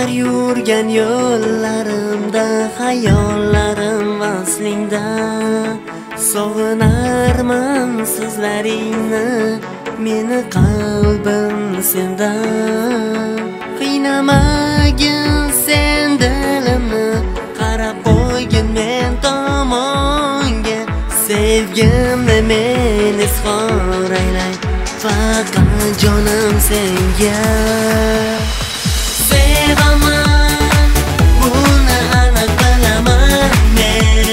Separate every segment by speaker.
Speaker 1: yurgan yo'llarimda, hayollarim vaslingda. Sog'inarman so'zlaringni, meni qalbim senda. Qiynamagin sen dilimni, qarab qo'ygin men tomonga. Sevgimni men izhor aylay, faqat jonim senga. Sevaman, buni aniq bilaman men.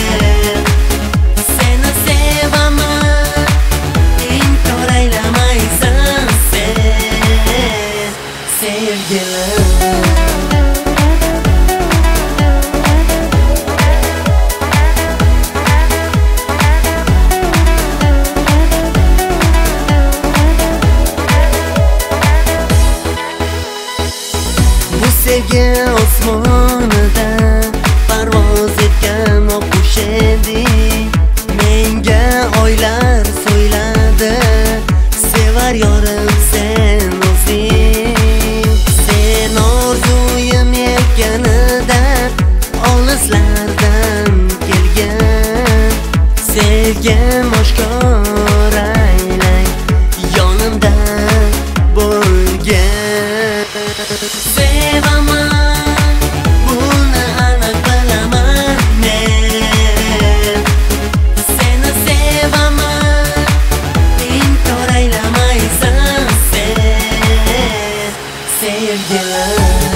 Speaker 1: Seni sevaman, inkor aylamaysan sen, sevgilim. Sevgi osmonida parvoz etgan oqush eding. Menga oylar so'yladi, sevar yorim sen o'zing. Sen orzuyim ekkanida, olislardan kelgan. Sevgim oshkor aylay, yonimda bo'lgan. Sevaman, buni aniq bilaman men. Seni sevaman, inkor aylamaysan sen, sevgilim.